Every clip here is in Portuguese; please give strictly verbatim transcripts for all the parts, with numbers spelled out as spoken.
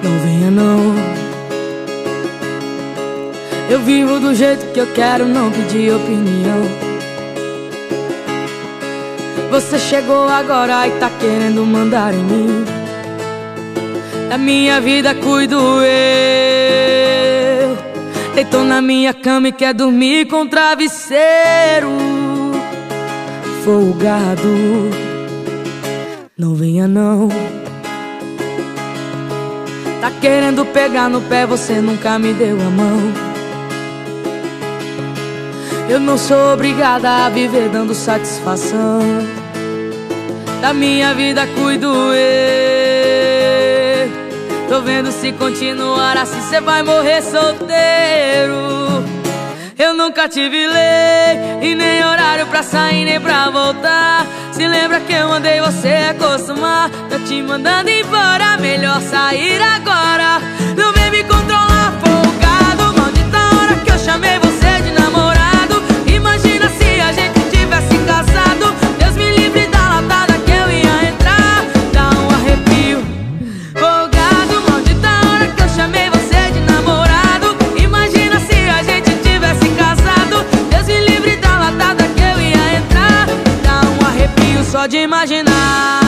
não venha não. Eu vivo do jeito que eu quero, não pedi opinião. Você chegou agora e tá querendo mandar em mim. Da minha vida cuido eu. Deitou na minha cama e quer dormir com travesseiro folgado, não venha não. Tá querendo pegar no pé, você nunca me deu a mão. Eu não sou obrigada a viver dando satisfação. Da minha vida cuido eu. Tô vendo se continuar assim cê vai morrer solteiro. Eu nunca tive lei e nem horário pra sair nem pra voltar. Se lembra que eu mandei você acostumar. Tô te mandando embora, melhor sair agora. Não vem me controlar, folgado. Maldita hora que eu chamei você de namorado. Imagina se a gente tivesse casado. Deus me livre da latada que eu ia entrar. Dá um arrepio, folgado. Maldita hora que eu chamei você de namorado. Imagina se a gente tivesse casado. Deus me livre da latada que eu ia entrar. Dá um arrepio só de imaginar.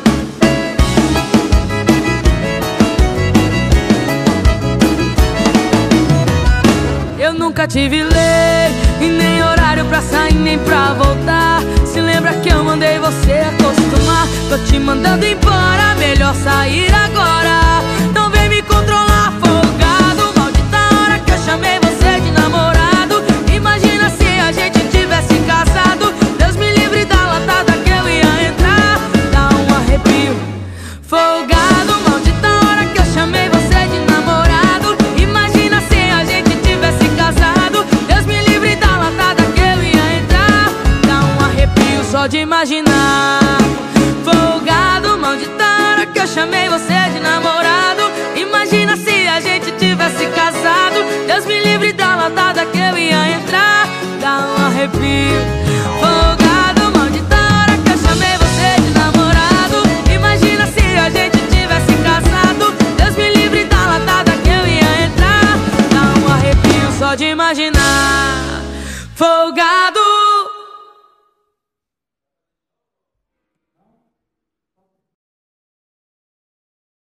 Eu nunca tive lei e nem horário pra sair nem pra voltar. Se lembra que eu mandei você acostumar. Tô te mandando embora, melhor sair agora. Não vem me controlar, folgado. Maldita hora que eu chamei você de namorado. Imagina se a gente tivesse casado. Deus me livre da latada que eu ia entrar. Dá um arrepio, folgado. Maldita hora que eu chamei você de namorado. Imagina se a gente tivesse casado. Deus me livre da latada que eu ia entrar. Dá um arrepio só de imaginar. Folgado, maldita hora que eu chamei você de namorado. Imagina se a gente tivesse casado. Deus me livre da latada que eu ia entrar. Dá um arrepio.